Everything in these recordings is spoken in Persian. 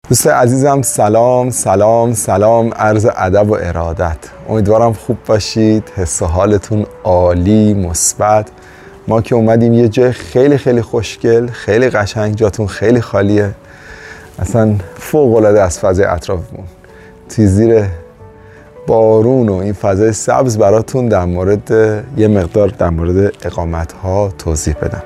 دوست عزیزم سلام عرض ادب و ارادت. امیدوارم خوب باشید، حس و حالتون عالی، مثبت. ما که اومدیم یه جای خیلی خوشگل، خیلی قشنگ، جاتون خیلی خالیه، اصلا فوق العاده از فضای اطرافمون. توی زیر بارون و این فضای سبز براتون در مورد یه مقدار در مورد اقامت ها توضیح بدم.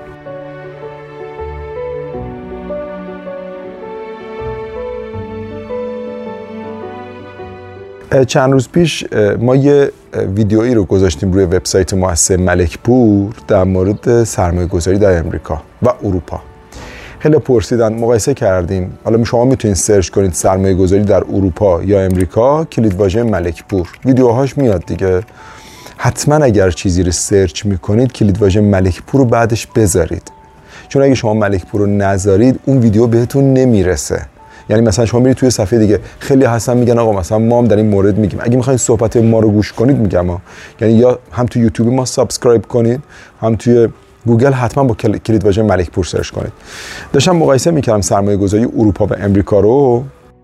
چند روز پیش ما یه ویدیویی رو گذاشتیم روی وبسایت مؤسسه ملک پور در مورد سرمایه گذاری در امریکا و اروپا. خیلی پرسیدن، مقایسه کردیم. حالا شما میتونید سرچ کنید سرمایه گذاری در اروپا یا امریکا، کلیدواژه ملک پور، ویدیوهاش میاد دیگه. حتما اگر چیزی رو سرچ میکنید کلیدواژه ملک پور رو بعدش بذارید، چون اگه شما ملک پور رو نذارید اون ویدیو بهتون نمیرسه. یعنی مثلا شما میرید توی صفحه دیگه، خیلی هستن میگن آقا مثلا ما هم در این مورد میگیم. اگه میخواین صحبت ما رو گوش کنید میگم یعنی یا هم تو یوتیوب ما سابسکرایب کنید، هم توی گوگل حتما با کلیدواژه ملک پور سرچ کنید. داشتم مقایسه میکردم سرمایه گذاری اروپا و امریکا رو.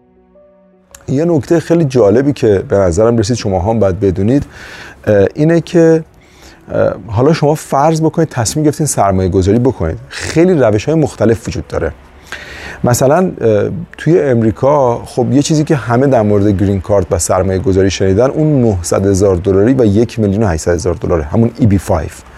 یه نکته خیلی جالبی که به نظرم رسید شما هم باید بدونید اینه که حالا شما فرض بکنید تصمیم گرفتین سرمایه گذاری بکنید. خیلی روش‌های مختلف وجود داره. مثلا توی امریکا خب یه چیزی که همه در مورد گرین کارت و سرمایه گذاری شنیدن اون $900,000 و $1,800,000 همون EB5.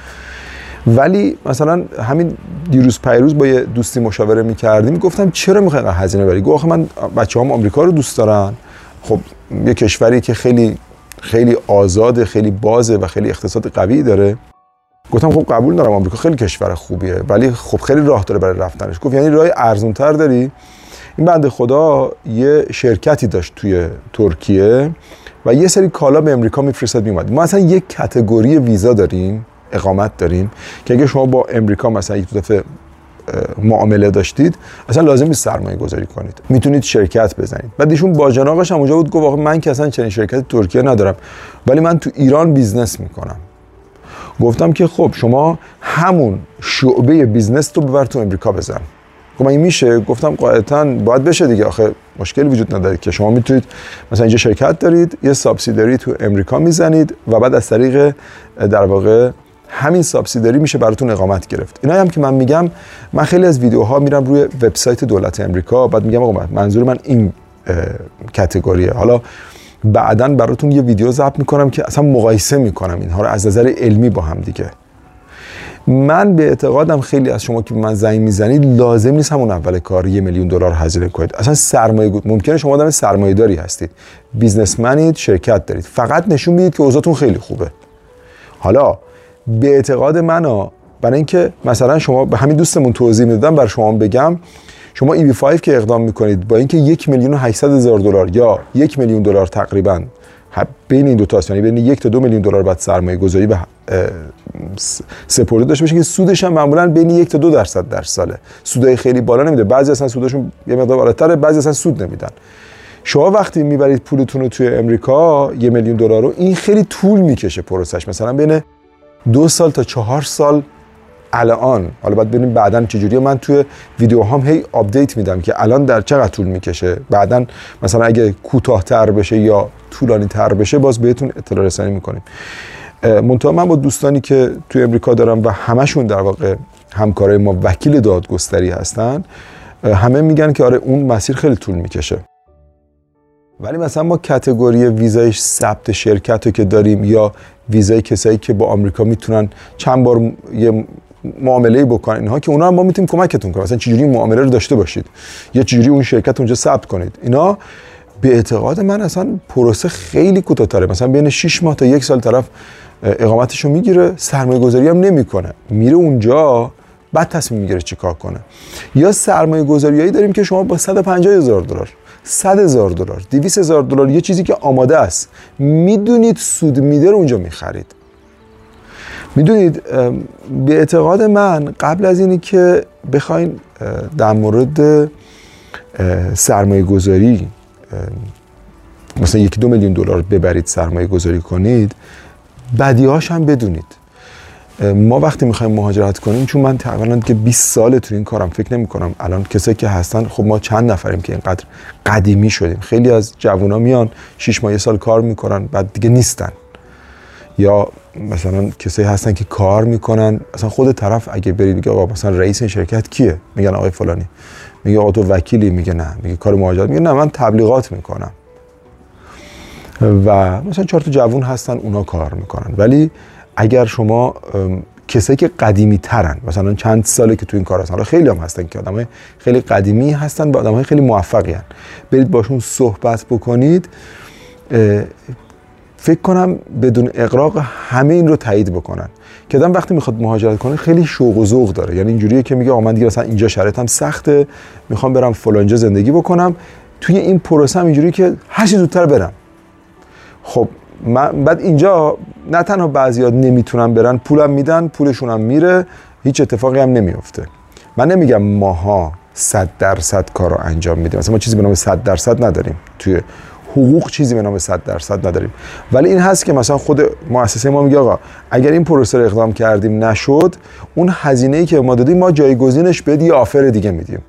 ولی مثلا همین دیروز پیروز با یه دوستی مشاوره میکردیم، گفتم چرا میخوای هزینه بری؟ گفت آخه من بچه‌هام آمریکا رو دوست دارن. خب یه کشوری که خیلی آزاده، خیلی بازه و خیلی اقتصاد قوی داره. گفتم خب قبول دارم، آمریکا خیلی کشور خوبیه ولی خب خیلی راه داره برای رفتنش. گفت یعنی راه ارزان‌تر داری؟ این بنده خدا یه شرکتی داشت توی ترکیه و یه سری کالا به امریکا میفرستاد میومد. ما اصلا یک کاتگوری ویزا داریم، اقامت داریم که اگه شما با امریکا مثلا یک دفعه معامله داشتید اصلا لازم نیست سرمایه گذاری کنید، میتونید شرکت بزنید. بعد ایشون باجناقش هم اونجا بود، گفت آخه من که اصلا چنین شرکت ترکیه ندارم ولی من تو ایران بیزنس میکنم. گفتم که خب شما همون شعبه بیزنس تو ببر تو امریکا بزن. گفتم این میشه؟ گفتم قاعدتاً باید بشه دیگه، آخه مشکلی وجود نداره که شما میتونید مثلا اینجا شرکت دارید، یه سابسیداری تو امریکا میزنید و بعد از طریق در واقع همین سابسیداری میشه براتون اقامت گرفت. اینا هم که من میگم، من خیلی از ویدیوها میرم روی وبسایت دولت امریکا، بعد میگم آقا منظور من این کاتگوریه. حالا بعداً براتون یه ویدیو ضبط میکنم که اصلا مقایسه میکنم اینها رو از نظر علمی با هم دیگه. من به اعتقادم خیلی از شما که به من زنگ میزنید لازم نیست همون اول کار $1,000,000 هزینه کنید. اصلا سرمایه ممکنه شما آدم سرمایه‌داری هستید، بیزنسمنید، شرکت دارید، فقط نشون میدید که اوضاعتون خیلی خوبه. حالا به اعتقاد من برای اینکه مثلا شما به همین دوستمون توضیح میدادم برای شما بگم، شما EB5 که اقدام میکنید با اینکه $1,800,000 یا $1,000,000 تقریبا بین این دو تا، یعنی بین 1 تا 2 میلیون دلار بعد سرمایه گذاری به سپرده داشته باشه که سودش هم معمولا بین 1 تا 2% در ساله. سودای خیلی بالا نمیده، بعضی اصلا سودشون یه مقدار بالاتره، بعضی اصلا سود نمیدن. شما وقتی میبرید پولتون رو توی امریکا $1,000,000 رو، این خیلی طول میکشه پروسش، مثلا بین 2 سال تا 4 سال. الان حالا باید ببینیم بعداً چجوریه. من توی ویدیوهام هی آپدیت میدم که الان در چقدر طول میکشه. بعداً مثلا اگه کوتاه‌تر بشه یا طولانی‌تر بشه باز بهتون اطلاع رسانی میکنیم. منتها من با دوستانی که توی امریکا دارم و همشون در واقع همکارای ما وکیل دادگستری هستن، همه میگن که آره اون مسیر خیلی طول میکشه. ولی مثلا ما کاتگوری ویزای ثبت شرکت رو که داریم یا ویزای کسایی که با آمریکا میتونن چند بار یه معامله بکنن، اینها که اونا هم ما میتونیم کمکتون کنیم، مثلا چجوری معامله رو داشته باشید یا چجوری اون شرکت اونجا ثبت کنید. اینا به اعتقاد من اصلا پروسه خیلی کوتاه‌تره، مثلا بین 6 ماه تا 1 سال طرف اقامتشو میگیره، سرمایه گذاری هم نمیکنه، میره اونجا بعد تصمیم میگیره چیکار کنه. یا سرمایه گذاریایی داریم که شما با $150,000 $100,000 $200,000 یه چیزی که آماده است، میدونید سود میده رو اونجا میخرید. میدونید به اعتقاد من قبل از اینی که بخواین در مورد سرمایه گذاری مثلا $1-2 میلیون ببرید سرمایه گذاری کنید، بدیهاش هم بدونید. ما وقتی میخوایم مهاجرت کنیم، چون من تقریبا دیگه 20 ساله تو این کارم، فکر نمی‌کنم الان کسایی که هستن، خب ما چند نفریم که اینقدر قدیمی شدیم. خیلی از جوونا میان 6 ماه 1 سال کار میکنن بعد دیگه نیستن، یا مثلا کسایی هستن که کار میکنن، اصلا خود طرف اگه برید بگه آقا مثلا رئیس این شرکت کیه، میگن آقای فلانی، میگه آقا تو وکیلی، میگه نه، میگه کار مهاجرت، میگه نه من تبلیغات میکنم. و مثلا 4 تا جوون هستن اونا کار میکنن. ولی اگر شما کسایی که قدیمی ترن، مثلا چند ساله که تو این کار هستن، خیلی هم هستن که آدمای خیلی قدیمی هستن با آدمای خیلی موفقی هستن، برید باشون صحبت بکنید، فکر کنم بدون اغراق همه این رو تایید بکنن که آدم وقتی میخواد مهاجرت کنه خیلی شوق و ذوق داره. یعنی اینجوریه که میگه آقا من دیگه مثلا اینجا شرایطم سخته، میخوام برم فلانجا زندگی بکنم، توی این پروسه هم اینجوریه که هر چه زودتر برم. خب من بعد اینجا نه تنها بعضیا نمیتونن برن، پولم میدن، پولشون هم میره، هیچ اتفاقی هم نمیفته. من نمیگم ماها 100% کارو انجام میدیم، مثلا ما چیزی به نام 100% نداریم، توی حقوق چیزی به نام 100% نداریم، ولی این هست که مثلا خود مؤسسه ما میگه آقا اگر این پروسه رو اقدام کردیم نشد، اون هزینه‌ای که ما دادیم ما جایگزینش بد یه آفر دیگه میدیم.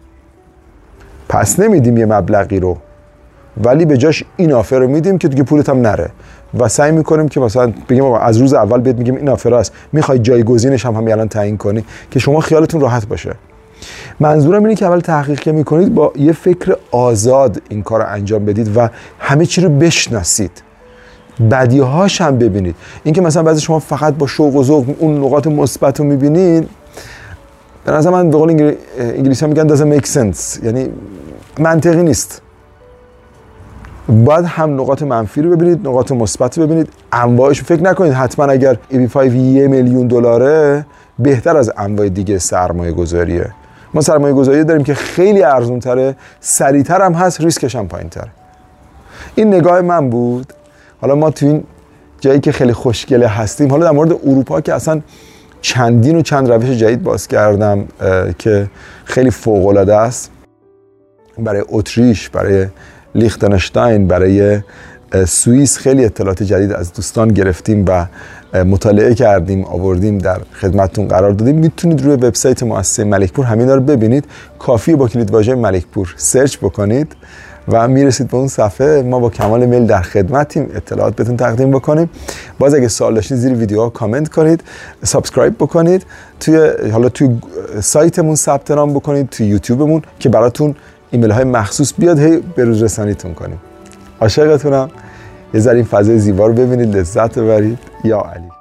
پس نمیدیم یه مبلغی رو، ولی به جاش این آفر رو میدیم که دیگه پولت هم نره، و سعی میکنیم که مثلا بگیم آقا از روز اول بهت میگیم این آفر است، میخوای جایگزینش هم همین الان تعیین کنی که شما خیالتون راحت باشه. منظورم اینه که اول تحقیق که میکنید با یه فکر آزاد این کار رو انجام بدید و همه چی رو بشناسید، بدیهاش هم ببینید. این که مثلا بعضی شما فقط با شوق و ذوق اون نقاط مثبت رو میبینید، به نظر من به قول انگلیسی ها میگن doesn't make sense، یعنی منطقی نیست. باید هم نقاط منفی رو ببینید، نقاط مثبت رو ببینید، انواعش. فکر نکنید حتما اگر EB5 $1 میلیون بهتر از انواع دیگه سرمایه گذاریه. ما سرمایه گذاری داریم که خیلی ارزون تره، سریعتر هم هست، ریسکش هم پایین تره. این نگاه من بود. حالا ما تو این جایی که خیلی خوشگله هستیم، حالا در مورد اروپا که اصلا چندین و چند روش جدید باز کردم که خیلی فوق‌العاده است، برای اتریش، برای لیختنشتاین، برای سوئیس خیلی اطلاعات جدید از دوستان گرفتیم و مطالعه کردیم، آوردیم، در خدمتتون قرار دادیم. میتونید روی وبسایت مؤسسه ملکپور همینا رو ببینید. کافیه با کلیدواژه ملکپور سرچ بکنید و میرسید به اون صفحه. ما با کمال میل در خدمتیم، اطلاعات بهتون تقدیم بکنیم. باز اگه سوال داشتید زیر ویدیوها کامنت کنید، سابسکرایب بکنید، توی سایتمون ثبت نام بکنید، توی یوتیوبمون که براتون ایمیل های مخصوص بیاد، هی به روز رسانیتون کنیم. عاشقتونم. یه ذره این فضای زیبا رو ببینید، لذت ببرید. یا علی.